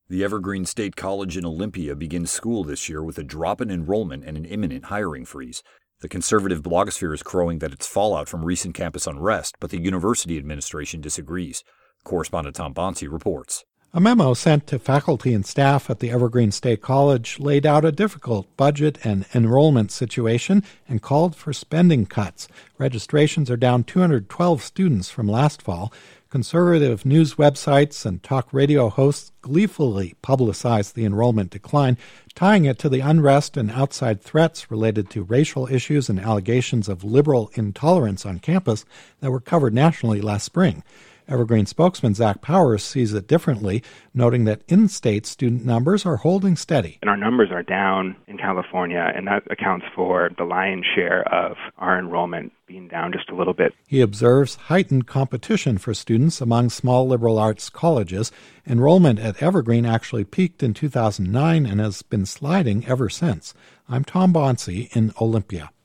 The Evergreen State College in Olympia begins school this year with a drop in enrollment and an imminent hiring freeze. The conservative blogosphere is crowing that it's fallout from recent campus unrest, but the university administration disagrees. Correspondent Tom Bonsi reports. A memo sent to faculty and staff at the Evergreen State College laid out a difficult budget and enrollment situation and called for spending cuts. Registrations are down 212 students from last fall. Conservative news websites and talk radio hosts gleefully publicized the enrollment decline, tying it to the unrest and outside threats related to racial issues and allegations of liberal intolerance on campus that were covered nationally last spring. Evergreen spokesman Zach Powers sees it differently, noting that in-state student numbers are holding steady. And our numbers are down in California, and that accounts for the lion's share of our enrollment being down just a little bit. He observes heightened competition for students among small liberal arts colleges. Enrollment at Evergreen actually peaked in 2009 and has been sliding ever since. I'm Tom Bonsi in Olympia.